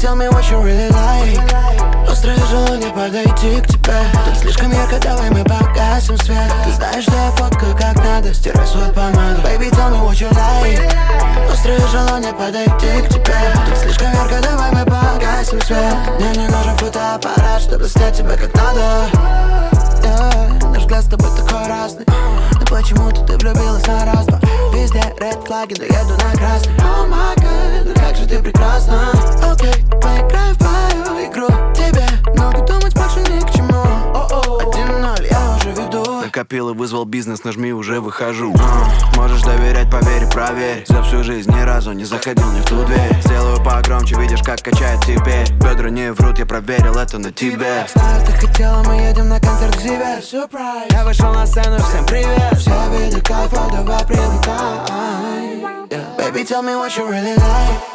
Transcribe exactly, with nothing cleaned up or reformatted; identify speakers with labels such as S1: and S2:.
S1: tell me what you really like. Острое желание подойти к тебе. Тут слишком ярко, давай мы погасим свет. Ты знаешь, что я фоткаю как надо, стирай свою помаду. Baby, tell me what you like. Острое желание подойти к тебе. Тут слишком ярко, давай мы погасим свет. Мне не нужен фотоаппарат, чтобы снять тебя как надо. Yeah, наш взгляд с тобой такой разный. Но почему-то ты влюбилась на раз-два. Везде ред флаги, но еду на красный. Oh my god, ну как же ты прекрасна. Окей, okay, поиграем в мою игру. Тебе много думать больше ни к чему. Один ноль, я уже веду.
S2: Накопил и вызвал бизнес, нажми, уже выхожу. uh, Можешь доверять, поверь, проверь. За всю жизнь ни разу не заходил не в ту дверь. Сделаю погромче, видишь, как качает теперь. Бедра не врут, я проверил это на тебе.
S1: Знаю, ты хотела, мы едем на концерт к Зиве. Surprise. Я вышел на сцену, всем привет. Все виды кайфа, давай привлекай. Yeah. Baby, tell me what you really like.